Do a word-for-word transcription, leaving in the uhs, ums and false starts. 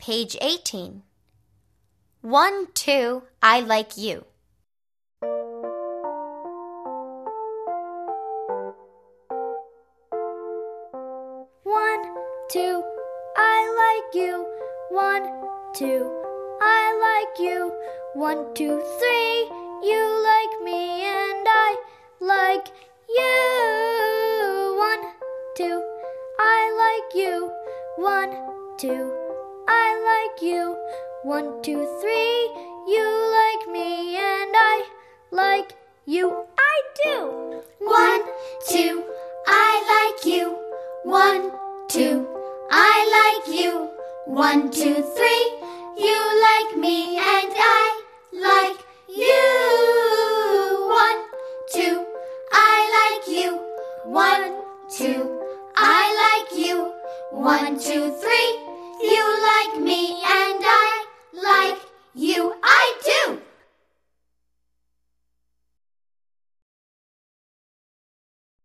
Page eighteen. One, two, I like you. One, two, I like you. One, two, I like you. One, two, three, you like me and I like you. One, two, I like you. One, two, I like you. One, two, three, you like me and I like you. I do. One, two, I like you. One, two, I like you. One, two, three, you like me and I like you. One, two, I like you. One, two, I like you. One, two, three, you like me